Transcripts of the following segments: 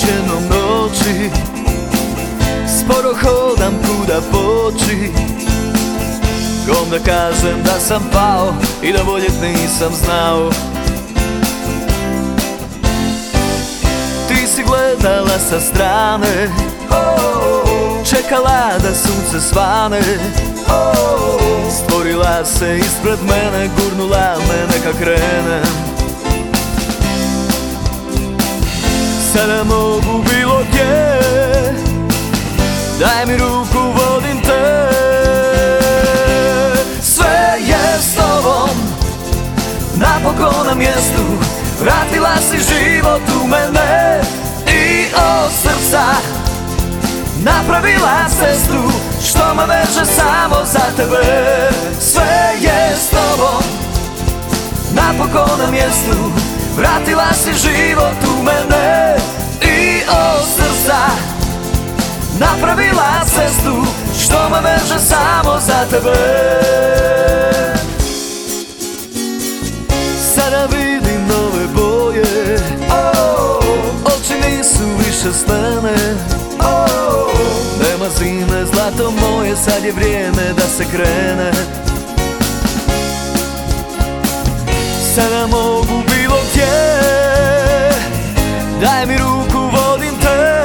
jednom noći sporo hodam kuda poći. Kom da kažem da sam pao i da voljet nisam znao. Ti si gledala sa strane, čekala da sunce svane, stvorila se ispred mene, gurnula me neka krenem. Sada mogu bilo gdje, daj mi ruku, vodim te. Sve je s tobom, napokon na mjestu, vratila si život u mene i od srca napravila cestu što me veže samo za tebe. Sve je s tobom, napokon na mjestu, vratila si život u mene i od srca napravila cestu što me veže samo za tebe. Sada vidim nove boje, oči nisu više slene. Nema zime, zlato moje, sad je vrijeme da se krene. Sada mogu bilo gdje, daj mi ruku, vodim te.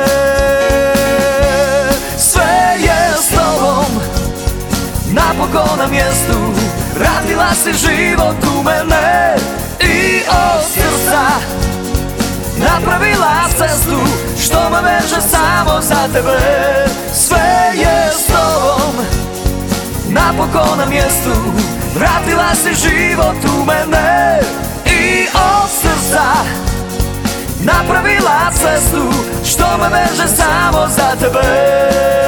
Sve je s tobom, napokon na mjestu, vratila si život u mene i od srca napravila cestu što me veže samo za tebe. Sve je s tobom, napokon na mjestu, vratila si život u mene i od srca napravila cestu što me veže samo za tebe.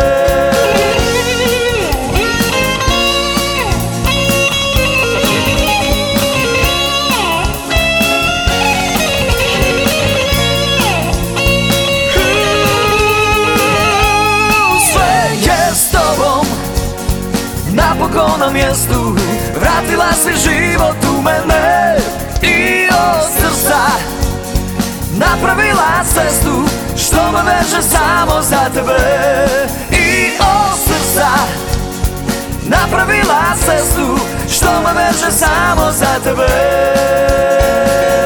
Napokon na mjestu, vratila si život u mene i od srca napravila cestu što me veže samo za tebe. I od srca napravila cestu što me veže samo za tebe.